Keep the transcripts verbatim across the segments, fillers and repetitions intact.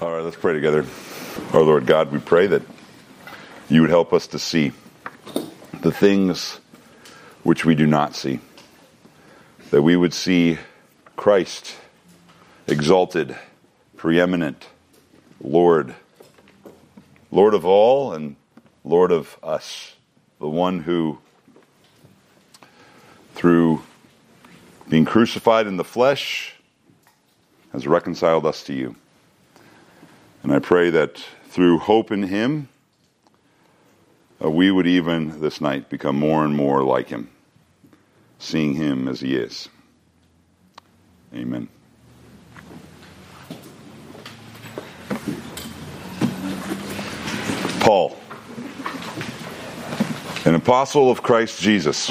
All right, let's pray together. Our Lord God, we pray that you would help us to see the things which we do not see. That we would see Christ exalted, preeminent, Lord, Lord of all and Lord of us. The one who, through being crucified in the flesh, has reconciled us to you. And I pray that through hope in him, uh, we would even this night become more and more like him, seeing him as he is. Amen. Paul, an apostle of Christ Jesus,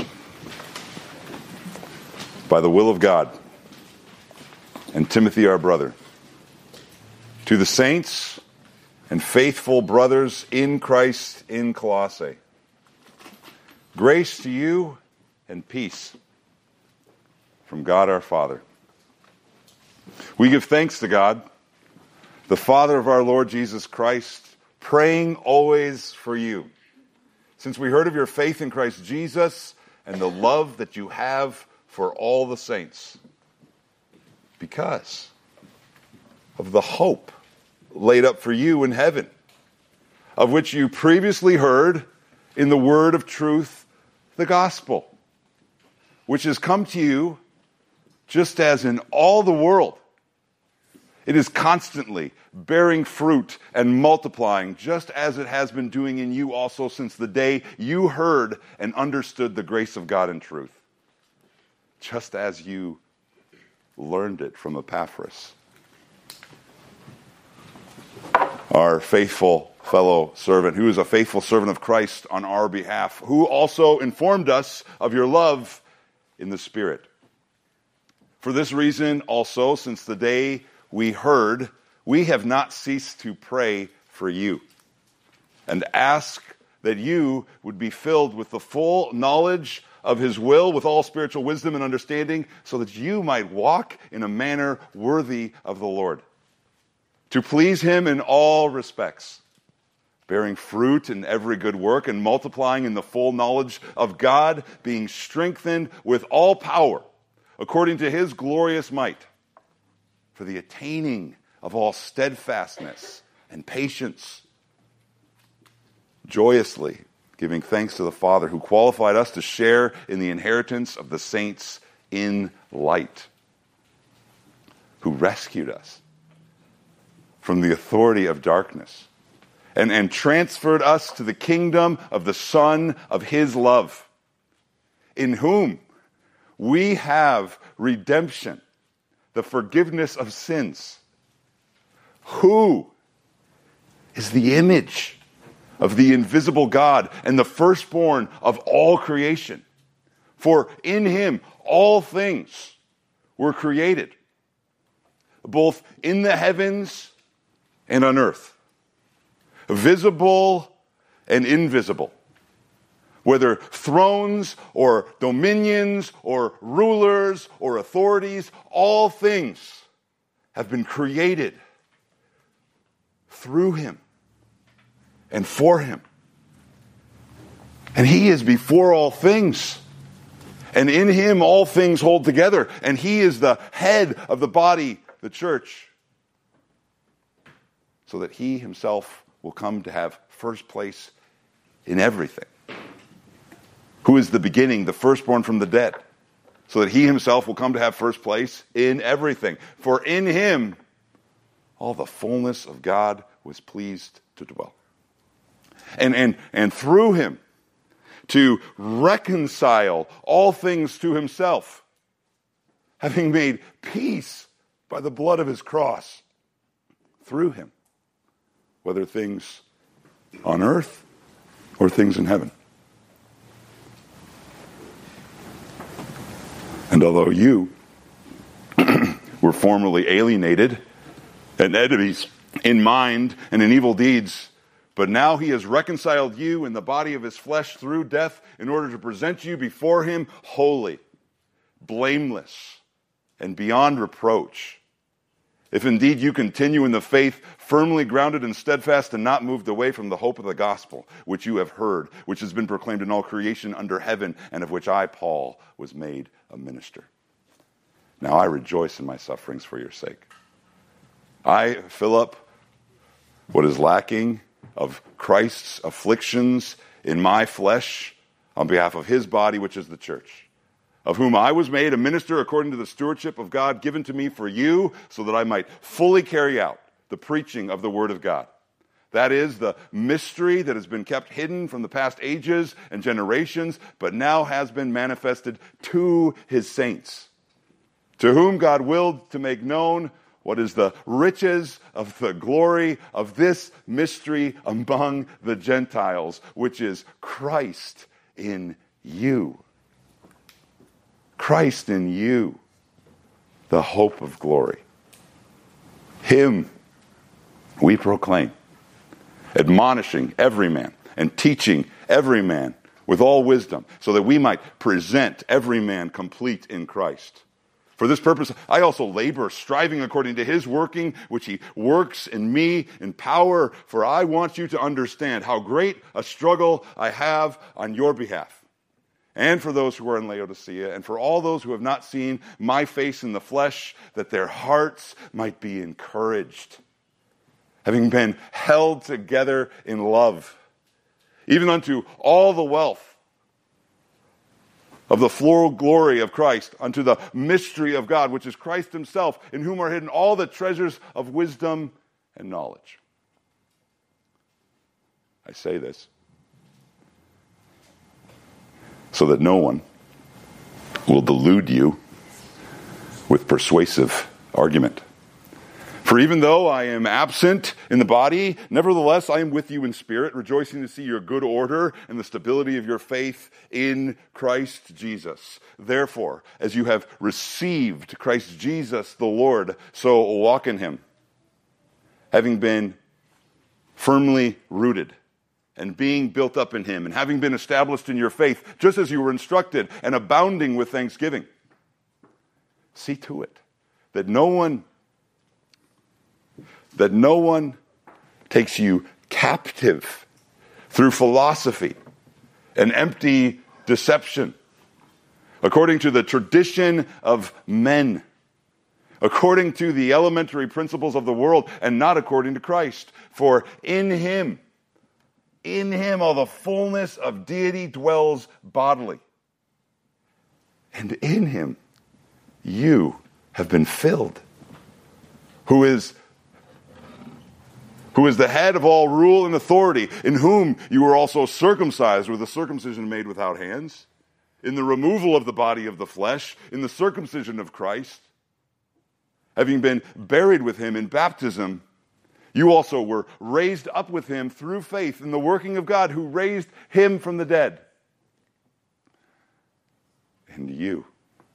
by the will of God, and Timothy our brother, to the saints and faithful brothers in Christ in Colossae, grace to you and peace from God our Father. We give thanks to God, the Father of our Lord Jesus Christ, praying always for you, since we heard of your faith in Christ Jesus and the love that you have for all the saints, because of the hope laid up for you in heaven, of which you previously heard in the word of truth, the gospel, which has come to you just as in all the world it is constantly bearing fruit and multiplying, just as it has been doing in you also since the day you heard and understood the grace of God in truth, just as you learned it from Epaphras, our faithful fellow servant, who is a faithful servant of Christ on our behalf, who also informed us of your love in the Spirit. For this reason also, since the day we heard, we have not ceased to pray for you and ask that you would be filled with the full knowledge of his will, with all spiritual wisdom and understanding, so that you might walk in a manner worthy of the Lord, to please him in all respects, bearing fruit in every good work and multiplying in the full knowledge of God, being strengthened with all power according to his glorious might, for the attaining of all steadfastness and patience, joyously giving thanks to the Father who qualified us to share in the inheritance of the saints in light, who rescued us from the authority of darkness and, and transferred us to the kingdom of the Son of his love, in whom we have redemption, the forgiveness of sins, who is the image of the invisible God and the firstborn of all creation. For in him all things were created, both in the heavens and on earth, visible and invisible, whether thrones or dominions or rulers or authorities, all things have been created through him and for him. And he is before all things. And in him all things hold together. And he is the head of the body, the church, so that he himself will come to have first place in everything. Who is the beginning, the firstborn from the dead, so that he himself will come to have first place in everything. For in him all the fullness of God was pleased to dwell. And, and, and through him to reconcile all things to himself, having made peace by the blood of his cross, through him, whether things on earth or things in heaven. And although you were formerly alienated and enemies in mind and in evil deeds, but now he has reconciled you in the body of his flesh through death in order to present you before him holy, blameless, and beyond reproach, if indeed you continue in the faith, firmly grounded and steadfast and not moved away from the hope of the gospel, which you have heard, which has been proclaimed in all creation under heaven, and of which I, Paul, was made a minister. Now I rejoice in my sufferings for your sake. I fill up what is lacking of Christ's afflictions in my flesh on behalf of his body, which is the church, of whom I was made a minister according to the stewardship of God given to me for you, so that I might fully carry out the preaching of the word of God. That is the mystery that has been kept hidden from the past ages and generations, but now has been manifested to his saints, to whom God willed to make known what is the riches of the glory of this mystery among the Gentiles, which is Christ in you. Christ in you, the hope of glory. Him we proclaim, admonishing every man and teaching every man with all wisdom, so that we might present every man complete in Christ. For this purpose, I also labor, striving according to his working, which he works in me in power. For I want you to understand how great a struggle I have on your behalf, and for those who are in Laodicea, and for all those who have not seen my face in the flesh, that their hearts might be encouraged, having been held together in love, even unto all the wealth of the full glory of Christ, unto the mystery of God, which is Christ himself, in whom are hidden all the treasures of wisdom and knowledge. I say this so that no one will delude you with persuasive argument. For even though I am absent in the body, nevertheless I am with you in spirit, rejoicing to see your good order and the stability of your faith in Christ Jesus. Therefore, as you have received Christ Jesus the Lord, so walk in him, having been firmly rooted and being built up in him, and having been established in your faith, just as you were instructed, and abounding with thanksgiving. See to it that no one that no one takes you captive through philosophy and empty deception, according to the tradition of men, according to the elementary principles of the world, and not according to Christ. For in him, in him all the fullness of deity dwells bodily. And in him you have been filled, who is who is the head of all rule and authority, in whom you were also circumcised with a circumcision made without hands, in the removal of the body of the flesh, in the circumcision of Christ, having been buried with him in baptism, you also were raised up with him through faith in the working of God, who raised him from the dead. And you,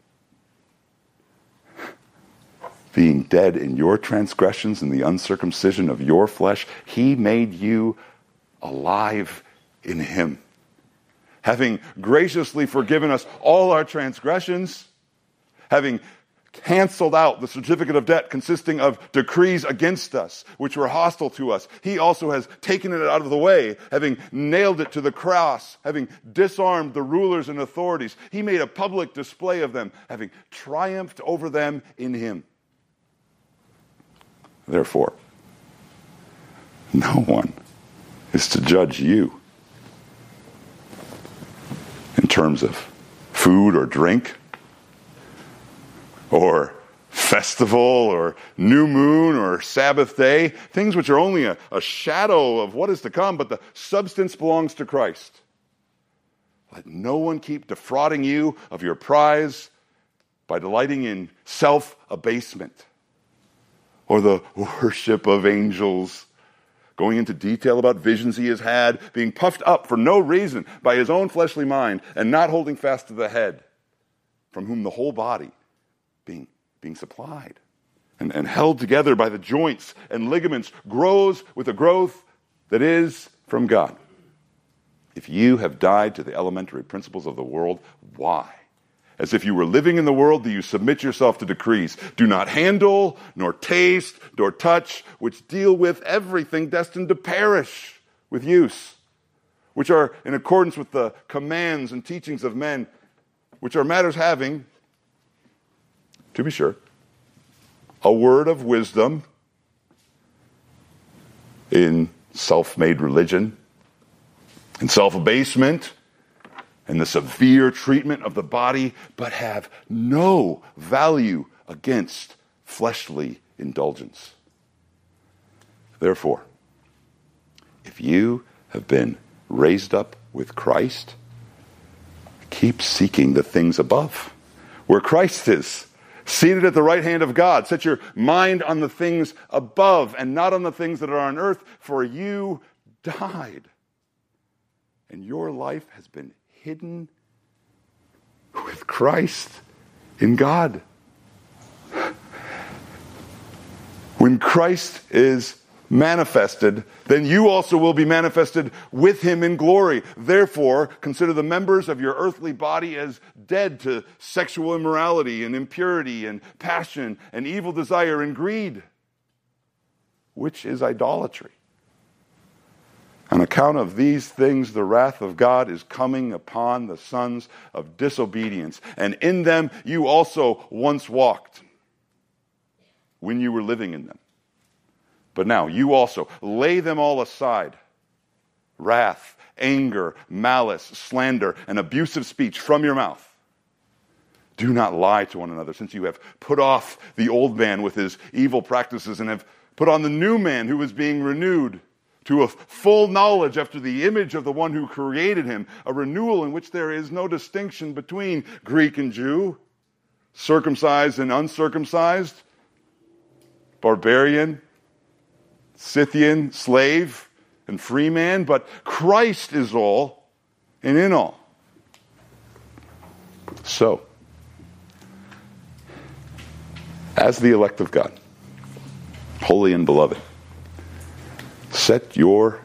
being dead in your transgressions and the uncircumcision of your flesh, he made you alive in him, having graciously forgiven us all our transgressions, having canceled out the certificate of debt consisting of decrees against us, which were hostile to us. He also has taken it out of the way, having nailed it to the cross, having disarmed the rulers and authorities. He made a public display of them, having triumphed over them in him. Therefore, no one is to judge you in terms of food or drink, or festival, or new moon, or Sabbath day, things which are only a, a shadow of what is to come, but the substance belongs to Christ. Let no one keep defrauding you of your prize by delighting in self-abasement, or the worship of angels, going into detail about visions he has had, being puffed up for no reason by his own fleshly mind, and not holding fast to the head, from whom the whole body, being, being supplied and, and held together by the joints and ligaments, grows with a growth that is from God. If you have died to the elementary principles of the world, why As if you were living in the world, do you submit yourself to decrees. Do not handle, nor taste, nor touch, which deal with everything destined to perish with use, which are in accordance with the commands and teachings of men, which are matters having, to be sure, a word of wisdom in self-made religion, in self-abasement, and the severe treatment of the body, but have no value against fleshly indulgence. Therefore, if you have been raised up with Christ, keep seeking the things above, where Christ is, seated at the right hand of God. Set your mind on the things above and not on the things that are on earth, for you died, and your life has been hidden with Christ in God. When Christ is manifested, then you also will be manifested with him in glory. Therefore, consider the members of your earthly body as dead to sexual immorality and impurity and passion and evil desire and greed, which is idolatry. On account of these things, the wrath of God is coming upon the sons of disobedience. And in them you also once walked when you were living in them. But now you also lay them all aside: wrath, anger, malice, slander, and abusive speech from your mouth. Do not lie to one another, since you have put off the old man with his evil practices and have put on the new man who is being renewed to a full knowledge after the image of the one who created him, a renewal in which there is no distinction between Greek and Jew, circumcised and uncircumcised, barbarian, Scythian, slave, and free man, but Christ is all and in all. So, as the elect of God, holy and beloved, set your...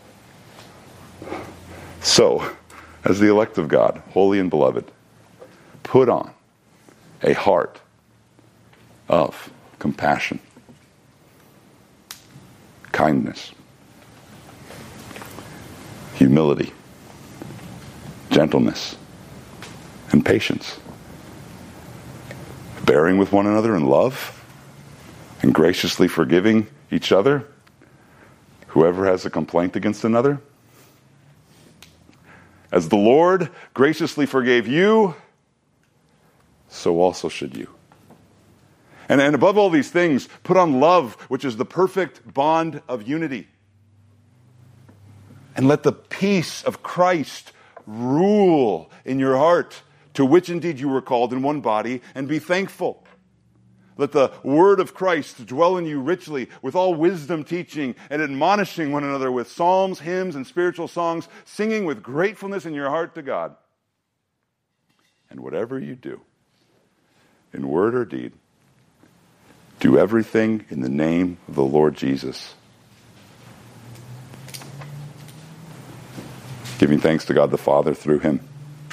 So, as the elect of God, holy and beloved, put on a heart of compassion, kindness, humility, gentleness, and patience, bearing with one another in love, and graciously forgiving each other, whoever has a complaint against another. As the Lord graciously forgave you, so also should you. And, and above all these things, put on love, which is the perfect bond of unity. And let the peace of Christ rule in your heart, to which indeed you were called in one body, and be thankful. Let the word of Christ dwell in you richly, with all wisdom teaching and admonishing one another with psalms, hymns, and spiritual songs, singing with gratefulness in your heart to God. And whatever you do, in word or deed, do everything in the name of the Lord Jesus, giving thanks to God the Father through him.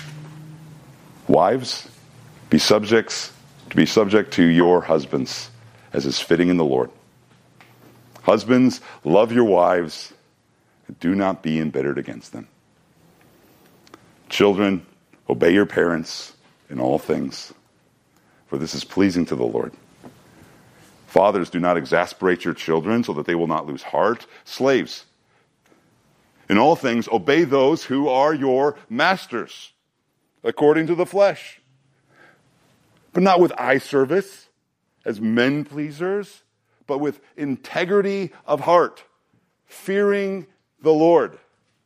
Wives, be subjects to be subject to your husbands, as is fitting in the Lord. Husbands, love your wives, and do not be embittered against them. Children, obey your parents in all things, for this is pleasing to the Lord. Fathers, do not exasperate your children, so that they will not lose heart. Slaves, in all things, obey those who are your masters, according to the flesh, but not with eye service as men pleasers, but with integrity of heart, fearing the Lord.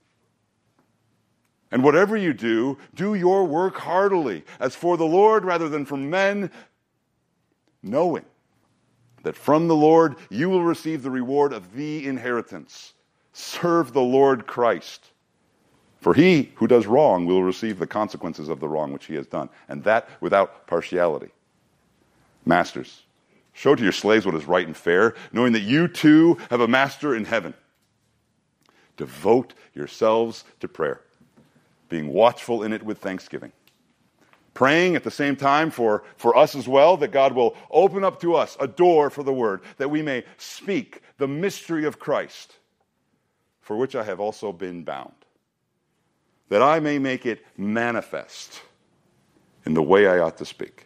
And whatever you do, do your work heartily, as for the Lord rather than for men, knowing that from the Lord you will receive the reward of the inheritance. Serve the Lord Christ. For he who does wrong will receive the consequences of the wrong which he has done, and that without partiality. Masters, show to your slaves what is right and fair, knowing that you too have a master in heaven. Devote yourselves to prayer, being watchful in it with thanksgiving. praying at the same time for, for us as well, that God will open up to us a door for the word, that we may speak the mystery of Christ, for which I have also been bound, that I may make it manifest in the way I ought to speak.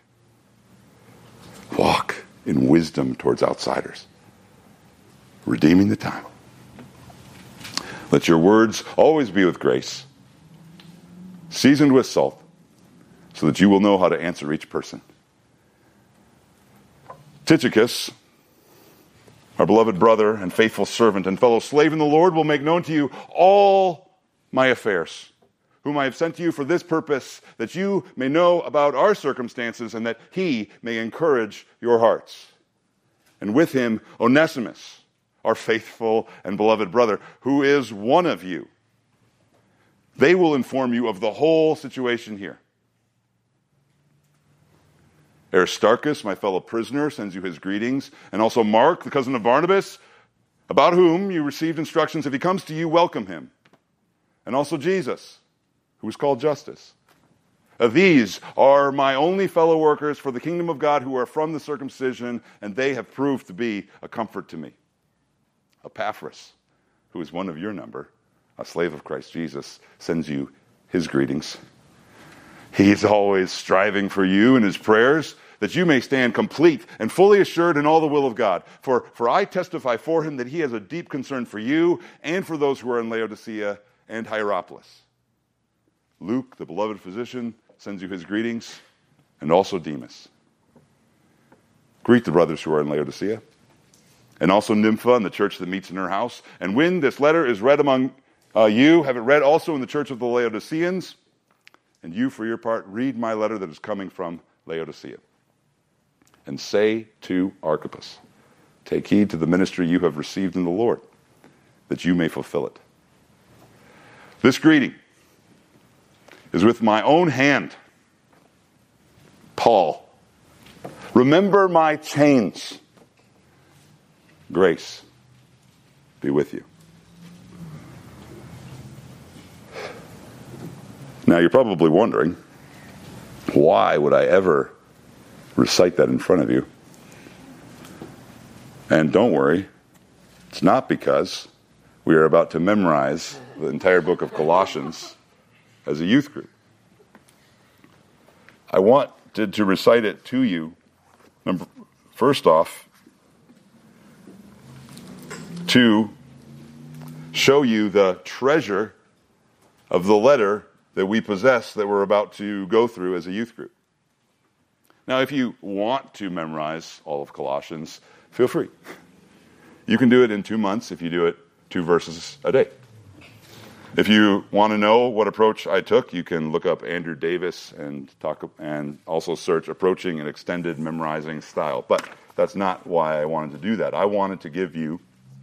Walk in wisdom towards outsiders, redeeming the time. Let your words always be with grace, seasoned with salt, so that you will know how to answer each person. Tychicus, our beloved brother and faithful servant and fellow slave in the Lord, will make known to you all my affairs, whom I have sent to you for this purpose, that you may know about our circumstances and that he may encourage your hearts. And with him, Onesimus, our faithful and beloved brother, who is one of you. They will inform you of the whole situation here. Aristarchus, my fellow prisoner, sends you his greetings, and also Mark, the cousin of Barnabas, about whom you received instructions. If he comes to you, welcome him. And also Jesus, who is called Justus. Uh, these are my only fellow workers for the kingdom of God who are from the circumcision, and they have proved to be a comfort to me. Epaphras, who is one of your number, a slave of Christ Jesus, sends you his greetings. He's always striving for you in his prayers, that you may stand complete and fully assured in all the will of God. For, for I testify for him that he has a deep concern for you and for those who are in Laodicea and Hierapolis. Luke, the beloved physician, sends you his greetings, and also Demas. Greet the brothers who are in Laodicea, and also Nympha and the church that meets in her house. And when this letter is read among uh, you, have it read also in the church of the Laodiceans. And you, for your part, read my letter that is coming from Laodicea. And say to Archippus, take heed to the ministry you have received in the Lord, that you may fulfill it. This greeting is with my own hand. Paul, remember my chains. Grace be with you. Now you're probably wondering, why would I ever recite that in front of you? And don't worry, it's not because we are about to memorize the entire book of Colossians as a youth group. I wanted to recite it to you, number, first off, to show you the treasure of the letter that we possess that we're about to go through as a youth group. Now, if you want to memorize all of Colossians, feel free. You can do it in two months if you do it two verses a day. If you want to know what approach I took, you can look up Andrew Davis and talk and also search Approaching an Extended Memorizing Style. But that's not why I wanted to do that. I wanted to give you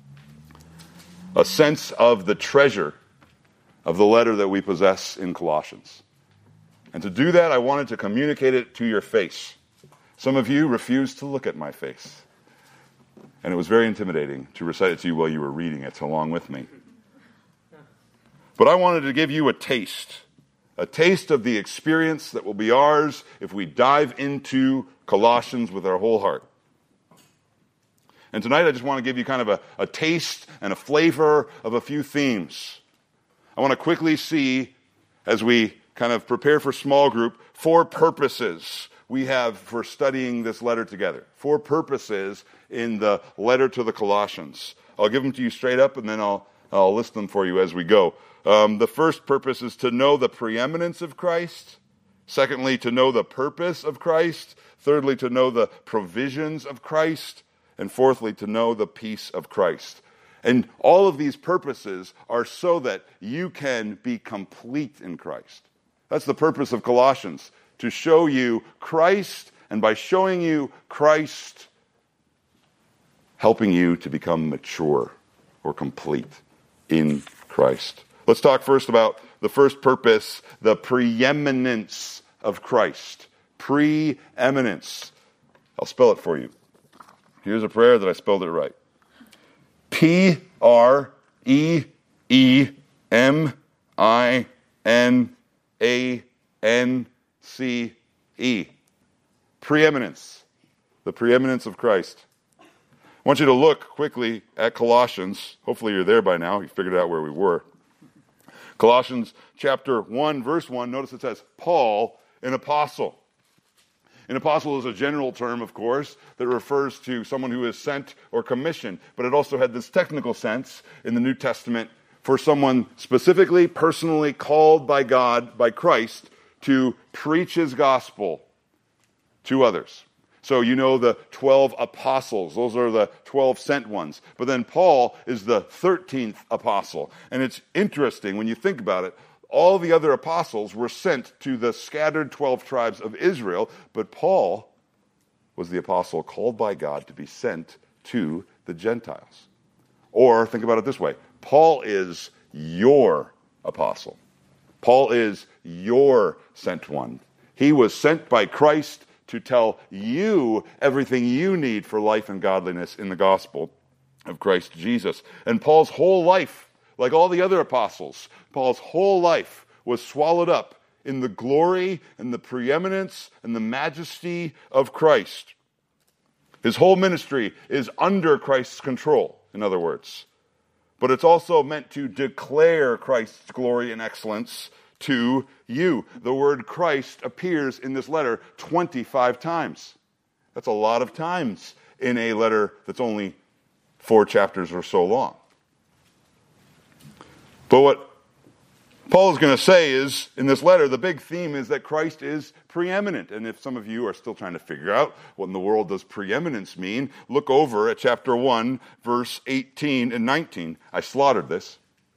a sense of the treasure of the letter that we possess in Colossians. And to do that, I wanted to communicate it to your face. Some of you refused to look at my face. And it was very intimidating to recite it to you while you were reading it along with me. But I wanted to give you a taste, a taste of the experience that will be ours if we dive into Colossians with our whole heart. And tonight I just want to give you kind of a, a taste and a flavor of a few themes. I want to quickly see, as we kind of prepare for small group, four purposes we have for studying this letter together. Four purposes in the letter to the Colossians. I'll give them to you straight up, and then I'll, I'll list them for you as we go. Um, the first purpose is to know the preeminence of Christ. Secondly, to know the purpose of Christ. Thirdly, to know the provisions of Christ. And fourthly, to know the peace of Christ. And all of these purposes are so that you can be complete in Christ. That's the purpose of Colossians, to show you Christ, and by showing you Christ, helping you to become mature or complete in Christ. Let's talk first about the first purpose, the preeminence of Christ. Preeminence. I'll spell it for you. Here's a prayer that I spelled it right. P R E E M I N A N C E, preeminence, the preeminence of Christ. I want you to look quickly at Colossians. Hopefully you're there by now. You figured out where we were. Colossians chapter one, verse one, notice it says, Paul, an apostle. An apostle is a general term, of course, that refers to someone who is sent or commissioned, but it also had this technical sense in the New Testament for someone specifically, personally called by God, by Christ, to preach his gospel to others. So you know the twelve apostles. Those are the twelve sent ones. But then Paul is the thirteenth apostle. And it's interesting when you think about it. All the other apostles were sent to the scattered twelve tribes of Israel. But Paul was the apostle called by God to be sent to the Gentiles. Or think about it this way. Paul is your apostle. Paul is your sent one. He was sent by Christ to tell you everything you need for life and godliness in the gospel of Christ Jesus. And Paul's whole life, like all the other apostles, Paul's whole life was swallowed up in the glory and the preeminence and the majesty of Christ. His whole ministry is under Christ's control, in other words. But it's also meant to declare Christ's glory and excellence to you. The word Christ appears in this letter twenty-five times. That's a lot of times in a letter that's only four chapters or so long. But what Paul is going to say is, in this letter, the big theme is that Christ is preeminent. And if some of you are still trying to figure out what in the world does preeminence mean, look over at chapter one, verse eighteen and nineteen. I slaughtered this.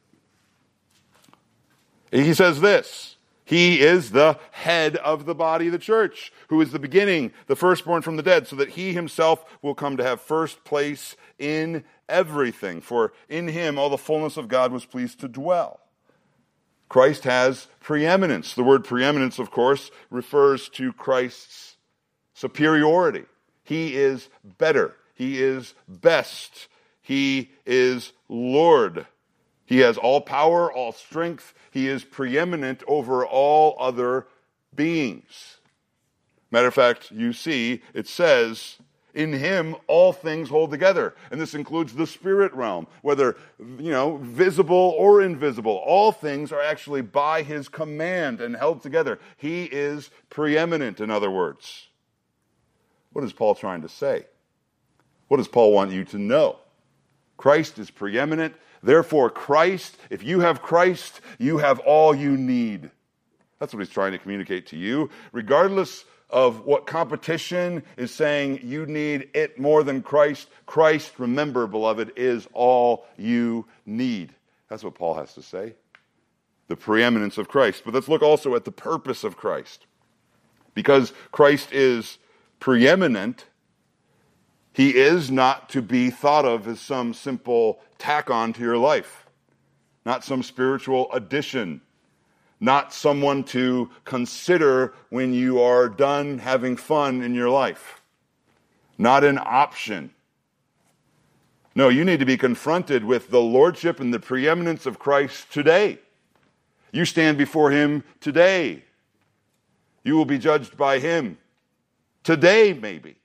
He says this, he is the head of the body of the church, who is the beginning, the firstborn from the dead, so that he himself will come to have first place in everything. For in him all the fullness of God was pleased to dwell. Christ has preeminence. The word preeminence, of course, refers to Christ's superiority. He is better. He is best. He is Lord. He has all power, all strength. He is preeminent over all other beings. Matter of fact, you see, it says, in him all things hold together. And this includes the spirit realm, whether, you know, visible or invisible. All things are actually by his command and held together. He is preeminent, in other words. What is Paul trying to say? What does Paul want you to know? Christ is preeminent. Therefore, Christ, if you have Christ, you have all you need. That's what he's trying to communicate to you. Regardless of what competition is saying you need it more than Christ, Christ, remember, beloved, is all you need. That's what Paul has to say. The preeminence of Christ. But let's look also at the purpose of Christ. Because Christ is preeminent, he is not to be thought of as some simple tack-on to your life. Not some spiritual addition. Not someone to consider when you are done having fun in your life. Not an option. No, you need to be confronted with the lordship and the preeminence of Christ today. You stand before him today. You will be judged by him today, maybe.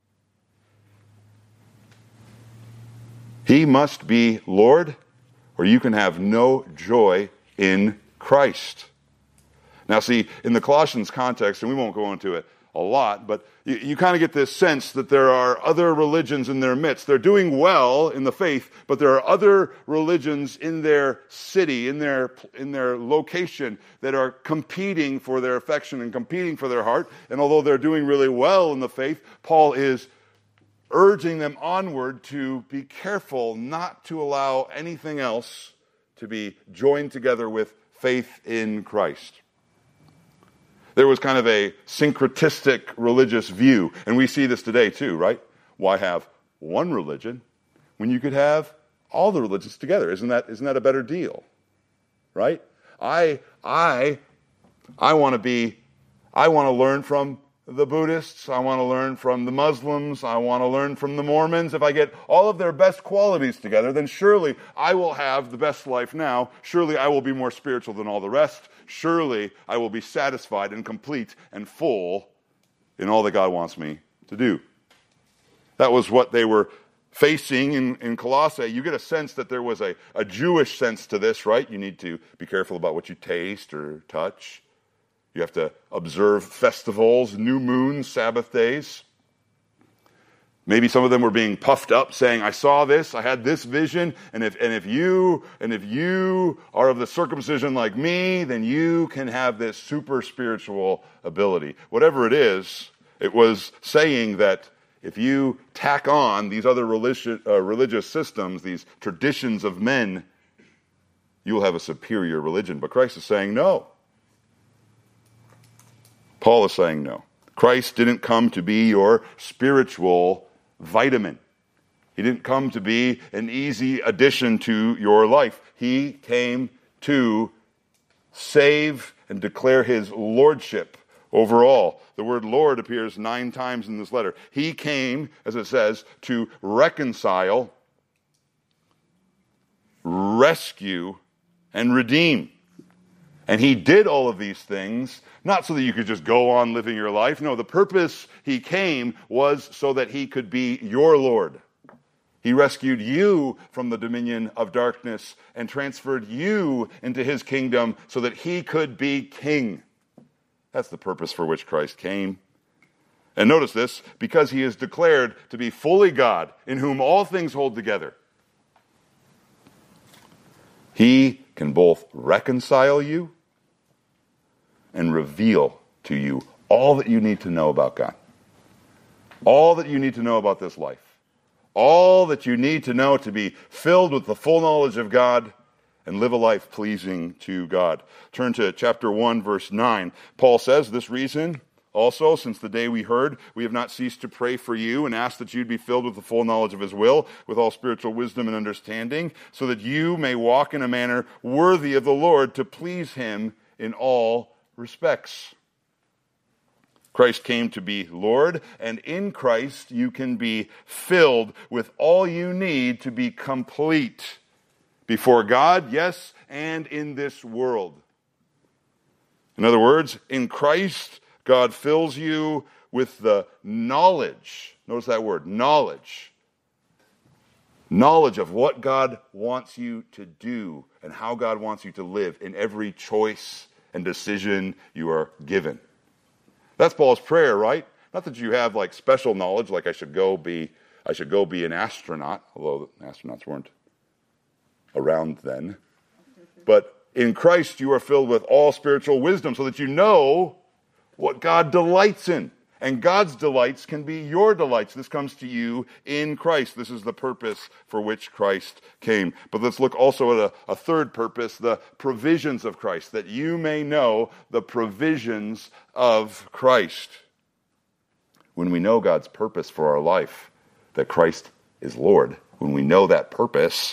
He must be Lord, or you can have no joy in Christ. Now see, in the Colossians context, and we won't go into it a lot, but you, you kind of get this sense that there are other religions in their midst. They're doing well in the faith, but there are other religions in their city, in their, in their location, that are competing for their affection and competing for their heart. And although they're doing really well in the faith, Paul is urging them onward to be careful not to allow anything else to be joined together with faith in Christ. There was kind of a syncretistic religious view, and we see this today too, right? Why have one religion when you could have all the religions together? Isn't that isn't that a better deal? Right? I I I want to be I want to learn from the Buddhists, I want to learn from the Muslims, I want to learn from the Mormons. If I get all of their best qualities together, then surely I will have the best life now. Surely I will be more spiritual than all the rest. Surely I will be satisfied and complete and full in all that God wants me to do. That was what they were facing in, in Colossae. You get a sense that there was a, a Jewish sense to this, right? You need to be careful about what you taste or touch. You have to observe festivals, new moons, Sabbath days. Maybe some of them were being puffed up, saying, I saw this, I had this vision, and if and if you and if you are of the circumcision like me, then you can have this super spiritual ability. Whatever it is, it was saying that if you tack on these other religious, uh, religious systems, these traditions of men, you will have a superior religion. But Christ is saying no. Paul is saying no. Christ didn't come to be your spiritual vitamin. He didn't come to be an easy addition to your life. He came to save and declare his lordship over all. The word Lord appears nine times in this letter. He came, as it says, to reconcile, rescue, and redeem. And he did all of these things, not so that you could just go on living your life. No, the purpose he came was so that he could be your Lord. He rescued you from the dominion of darkness and transferred you into his kingdom so that he could be king. That's the purpose for which Christ came. And notice this, because he is declared to be fully God, in whom all things hold together. He can both reconcile you and reveal to you all that you need to know about God. All that you need to know about this life. All that you need to know to be filled with the full knowledge of God and live a life pleasing to God. Turn to chapter one, verse nine. Paul says, this reason also, since the day we heard, we have not ceased to pray for you and ask that you'd be filled with the full knowledge of his will, with all spiritual wisdom and understanding, so that you may walk in a manner worthy of the Lord, to please him in all respects. Christ came to be Lord, and in Christ you can be filled with all you need to be complete before God, yes, and in this world. In other words, in Christ, God fills you with the knowledge. Notice that word, knowledge. Knowledge of what God wants you to do and how God wants you to live in every choice and decision you are given. That's Paul's prayer, right? Not that you have like special knowledge, like I should go be, I should go be an astronaut, although astronauts weren't around then. But in Christ you are filled with all spiritual wisdom so that you know what God delights in. And God's delights can be your delights. This comes to you in Christ. This is the purpose for which Christ came. But let's look also at a, a third purpose, the provisions of Christ, that you may know the provisions of Christ. When we know God's purpose for our life, that Christ is Lord, when we know that purpose,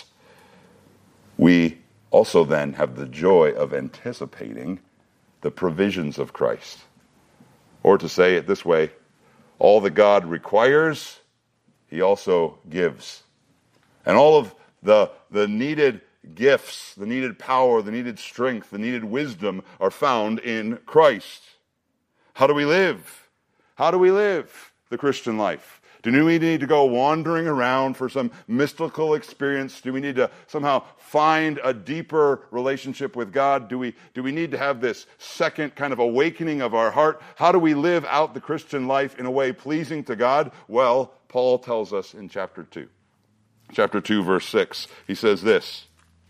we also then have the joy of anticipating the provisions of Christ. Or to say it this way, all that God requires, he also gives. And all of the, the needed gifts, the needed power, the needed strength, the needed wisdom are found in Christ. How do we live? How do we live the Christian life? Do we need to go wandering around for some mystical experience? Do we need to somehow find a deeper relationship with God? Do we, do we need to have this second kind of awakening of our heart? How do we live out the Christian life in a way pleasing to God? Well, Paul tells us in chapter two. Chapter two, verse six. He says this,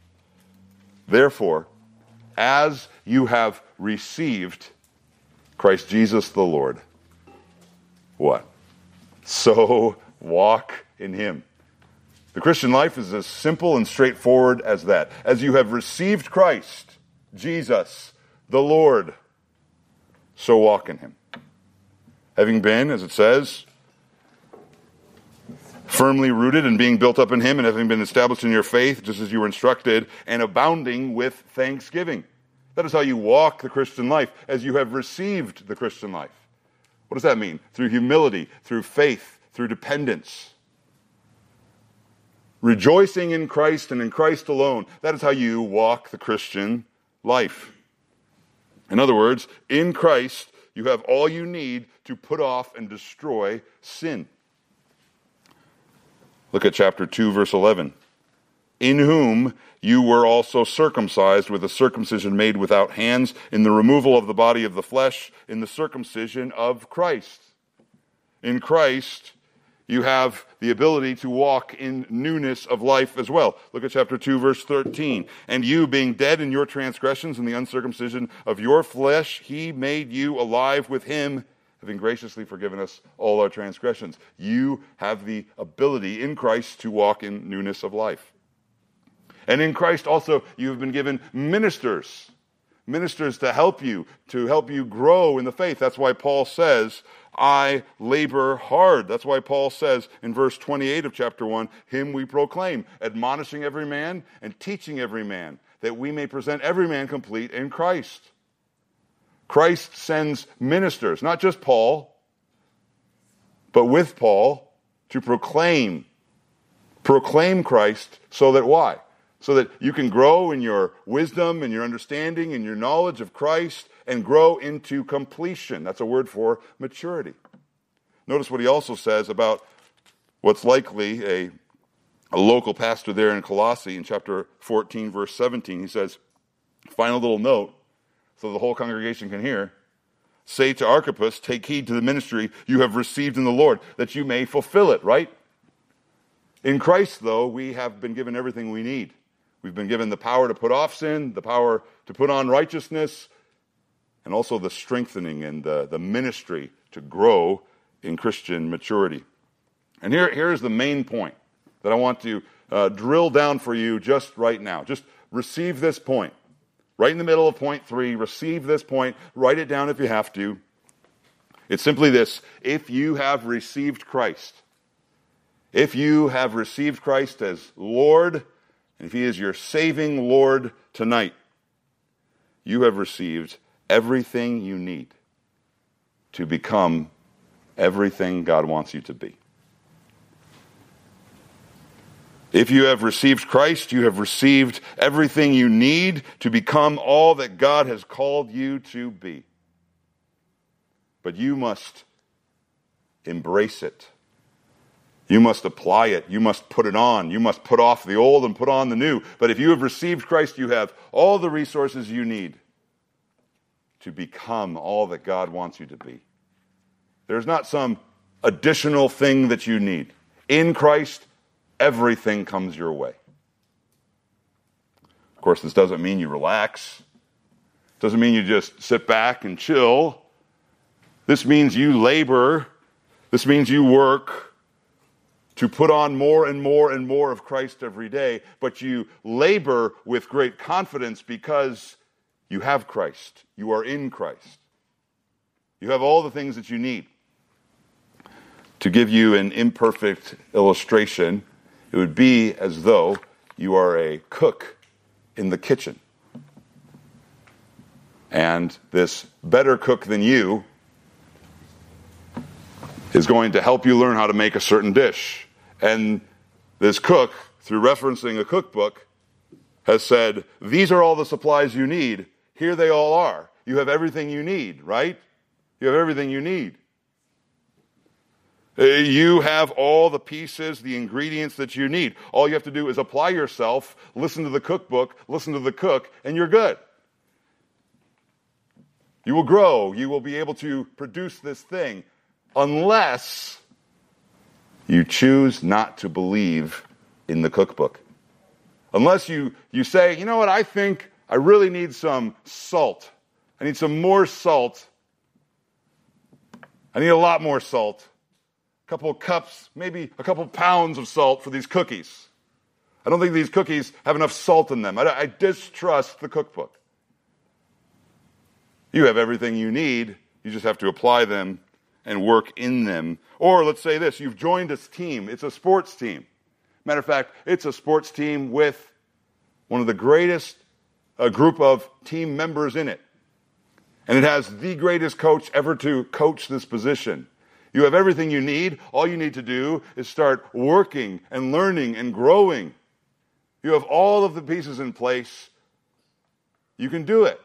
therefore, as you have received Christ Jesus the Lord, what? So walk in him. The Christian life is as simple and straightforward as that. As you have received Christ, Jesus, the Lord, so walk in him. Having been, as it says, firmly rooted and being built up in him, and having been established in your faith, just as you were instructed, and abounding with thanksgiving. That is how you walk the Christian life, as you have received the Christian life. What does that mean? Through humility, through faith, through dependence. Rejoicing in Christ and in Christ alone. That is how you walk the Christian life. In other words, in Christ, you have all you need to put off and destroy sin. Look at chapter two, verse eleven. In whom you were also circumcised with a circumcision made without hands, in the removal of the body of the flesh, in the circumcision of Christ. In Christ, you have the ability to walk in newness of life as well. Look at chapter two, verse thirteen. And you, being dead in your transgressions and the uncircumcision of your flesh, he made you alive with him, having graciously forgiven us all our transgressions. You have the ability in Christ to walk in newness of life. And in Christ also, you have been given ministers. Ministers to help you, to help you grow in the faith. That's why Paul says, I labor hard. That's why Paul says in verse twenty-eight of chapter one, him we proclaim, admonishing every man and teaching every man, that we may present every man complete in Christ. Christ sends ministers, not just Paul, but with Paul, to proclaim, proclaim Christ so that why? So that you can grow in your wisdom and your understanding and your knowledge of Christ and grow into completion. That's a word for maturity. Notice what he also says about what's likely a, a local pastor there in Colossae in chapter fourteen, verse seventeen. He says, final little note, so the whole congregation can hear. Say to Archippus, take heed to the ministry you have received in the Lord, that you may fulfill it, right? In Christ, though, we have been given everything we need. We've been given the power to put off sin, the power to put on righteousness, and also the strengthening and the, the ministry to grow in Christian maturity. And here, here's the main point that I want to uh, drill down for you just right now. Just receive this point. Right in the middle of point three, receive this point. Write it down if you have to. It's simply this. If you have received Christ, if you have received Christ as Lord, and if he is your saving Lord tonight, you have received everything you need to become everything God wants you to be. If you have received Christ, you have received everything you need to become all that God has called you to be. But you must embrace it. You must apply it. You must put it on. You must put off the old and put on the new. But if you have received Christ, you have all the resources you need to become all that God wants you to be. There's not some additional thing that you need. In Christ, everything comes your way. Of course, this doesn't mean you relax. It doesn't mean you just sit back and chill. This means you labor. This means you work to put on more and more and more of Christ every day, but you labor with great confidence because you have Christ. You are in Christ. You have all the things that you need. To give you an imperfect illustration, it would be as though you are a cook in the kitchen. And this better cook than you is going to help you learn how to make a certain dish. And this cook, through referencing a cookbook, has said, these are all the supplies you need. Here they all are. You have everything you need, right? You have everything you need. You have all the pieces, the ingredients that you need. All you have to do is apply yourself, listen to the cookbook, listen to the cook, and you're good. You will grow. You will be able to produce this thing unless you choose not to believe in the cookbook. Unless you, you say, you know what, I think I really need some salt. I need some more salt. I need a lot more salt. A couple of cups, maybe a couple of pounds of salt for these cookies. I don't think these cookies have enough salt in them. I, I distrust the cookbook. You have everything you need. You just have to apply them and work in them. Or let's say this, you've joined a team. It's a sports team. Matter of fact, it's a sports team with one of the greatest uh, group of team members in it. And it has the greatest coach ever to coach this position. You have everything you need. All you need to do is start working and learning and growing. You have all of the pieces in place. You can do it.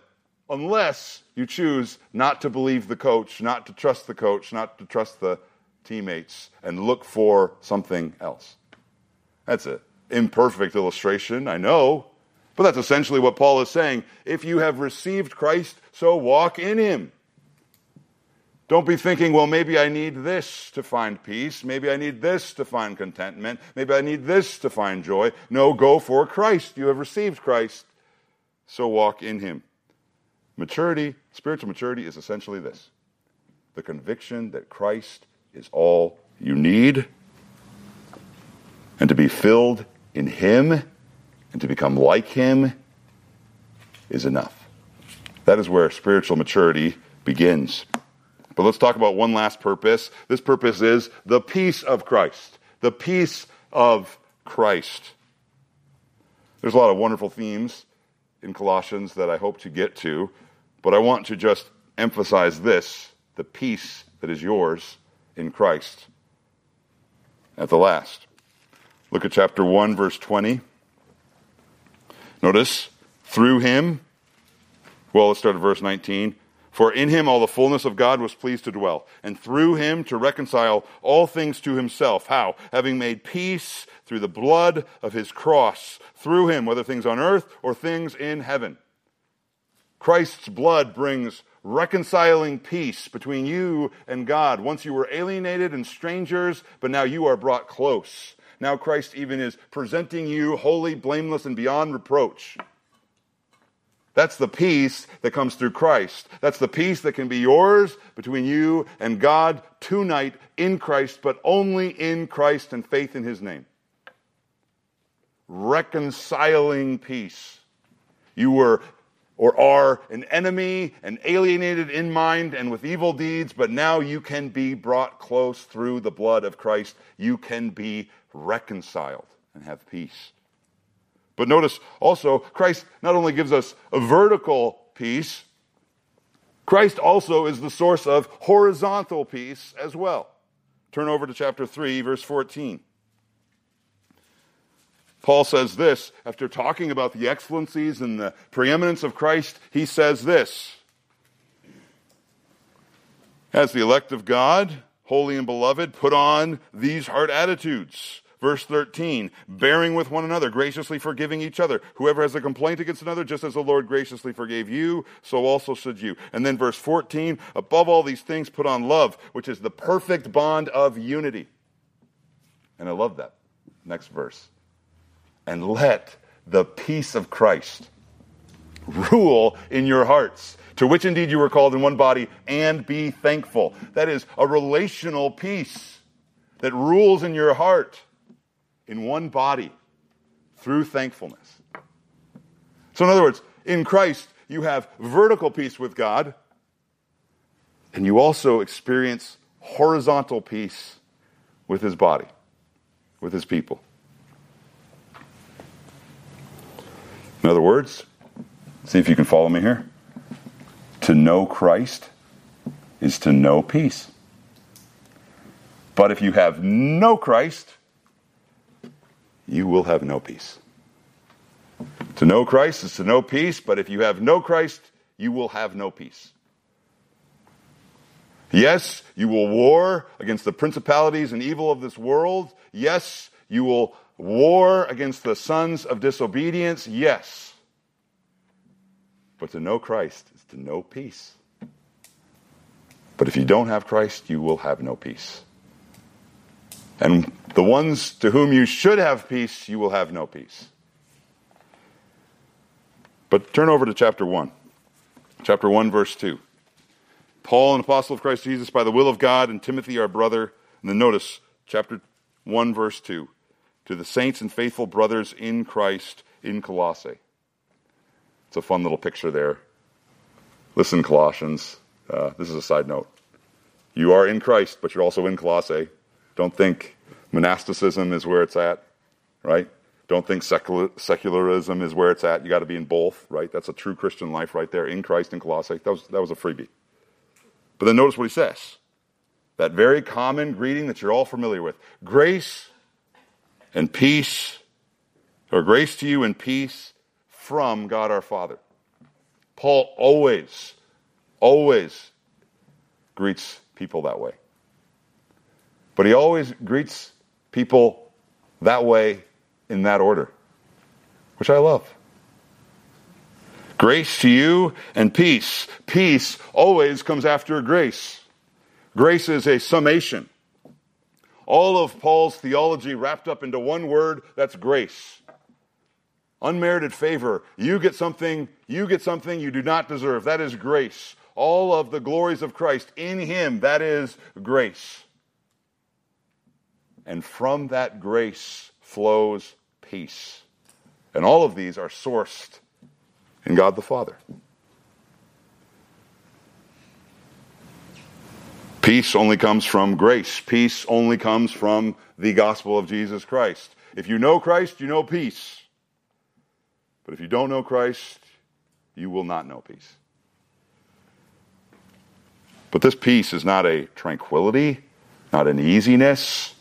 unless you choose not to believe the coach, not to trust the coach, not to trust the teammates, and look for something else. That's an imperfect illustration, I know, but that's essentially what Paul is saying. If you have received Christ, so walk in him. Don't be thinking, well, maybe I need this to find peace. Maybe I need this to find contentment. Maybe I need this to find joy. No, go for Christ. You have received Christ, so walk in him. Maturity, spiritual maturity is essentially this: the conviction that Christ is all you need, and to be filled in him and to become like him is enough. That is where spiritual maturity begins. But let's talk about one last purpose. This purpose is the peace of Christ. The peace of Christ. There's a lot of wonderful themes in Colossians that I hope to get to, but I want to just emphasize this: the peace that is yours in Christ. At the last, look at chapter one, verse twenty. Notice, through him, well, let's start at verse nineteen. For in him all the fullness of God was pleased to dwell, and through him to reconcile all things to himself. How? Having made peace through the blood of his cross, through him, whether things on earth or things in heaven. Christ's blood brings reconciling peace between you and God. Once you were alienated and strangers, but now you are brought close. Now Christ even is presenting you holy, blameless, and beyond reproach. That's the peace that comes through Christ. That's the peace that can be yours between you and God tonight in Christ, but only in Christ and faith in his name. Reconciling peace. You were or are an enemy and alienated in mind and with evil deeds, but now you can be brought close through the blood of Christ. You can be reconciled and have peace. But notice also, Christ not only gives us a vertical peace, Christ also is the source of horizontal peace as well. Turn over to chapter three, verse fourteen. Paul says this, after talking about the excellencies and the preeminence of Christ, he says this: as the elect of God, holy and beloved, put on these heart attitudes. Verse thirteen, bearing with one another, graciously forgiving each other. Whoever has a complaint against another, just as the Lord graciously forgave you, so also should you. And then verse fourteen, above all these things put on love, which is the perfect bond of unity. And I love that. Next verse. And let the peace of Christ rule in your hearts, to which indeed you were called in one body, and be thankful. That is a relational peace that rules in your heart in one body through thankfulness. So in other words, in Christ, you have vertical peace with God, and you also experience horizontal peace with his body, with his people. In other words, see if you can follow me here. To know Christ is to know peace. But if you have no Christ, you will have no peace. To know Christ is to know peace, but if you have no Christ, you will have no peace. Yes, you will war against the principalities and evil of this world. Yes, you will war against the sons of disobedience. Yes. But to know Christ is to know peace. But if you don't have Christ, you will have no peace. And the ones to whom you should have peace, you will have no peace. But turn over to chapter one. Chapter one, verse two. Paul, an apostle of Christ Jesus, by the will of God, and Timothy, our brother. And then notice, chapter one, verse two. To the saints and faithful brothers in Christ in Colossae. It's a fun little picture there. Listen, Colossians. Uh, this is a side note. You are in Christ, but you're also in Colossae. Don't think monasticism is where it's at, right? Don't think secular, secularism is where it's at. You got to be in both, right? That's a true Christian life right there, in Christ in Colossae. That was, that was a freebie. But then notice what he says. That very common greeting that you're all familiar with. Grace and peace, or grace to you and peace from God our Father. Paul always, always greets people that way. But he always greets people that way in that order, which I love. Grace to you and peace. Peace always comes after grace. Grace is a summation. All of Paul's theology wrapped up into one word, that's grace. Unmerited favor. You get something, you get something you do not deserve. That is grace. All of the glories of Christ in him, that is grace. And from that grace flows peace. And all of these are sourced in God the Father. Peace only comes from grace. Peace only comes from the gospel of Jesus Christ. If you know Christ, you know peace. But if you don't know Christ, you will not know peace. But this peace is not a tranquility, not an easiness,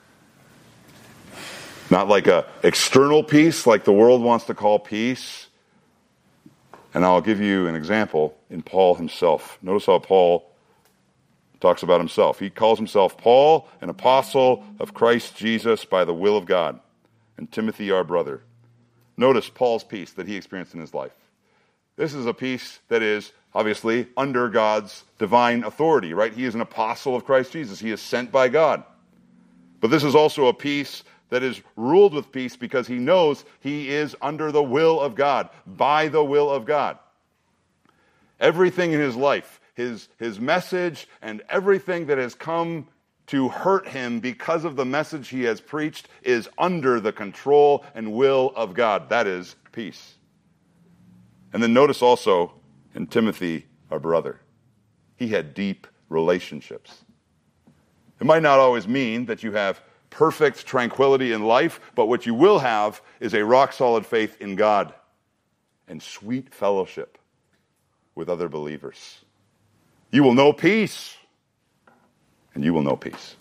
not like a external peace like the world wants to call peace. And I'll give you an example in Paul himself. Notice how Paul talks about himself. He calls himself Paul, an apostle of Christ Jesus by the will of God, and Timothy, our brother. Notice Paul's peace that he experienced in his life. This is a peace that is obviously under God's divine authority, right? He is an apostle of Christ Jesus. He is sent by God. But this is also a peace that is ruled with peace because he knows he is under the will of God, by the will of God. Everything in his life, his, his message, and everything that has come to hurt him because of the message he has preached is under the control and will of God. That is peace. And then notice also in Timothy, our brother, he had deep relationships. It might not always mean that you have perfect tranquility in life, but what you will have is a rock-solid faith in God and sweet fellowship with other believers. You will know peace, and you will know peace.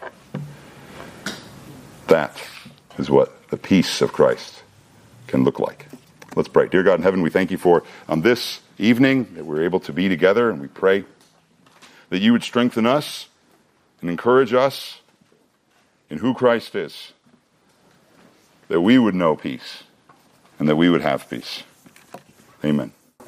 That is what the peace of Christ can look like. Let's pray. Dear God in heaven, we thank you for um, this evening that we're able to be together, and we pray that you would strengthen us and encourage us in who Christ is, that we would know peace and that we would have peace. Amen.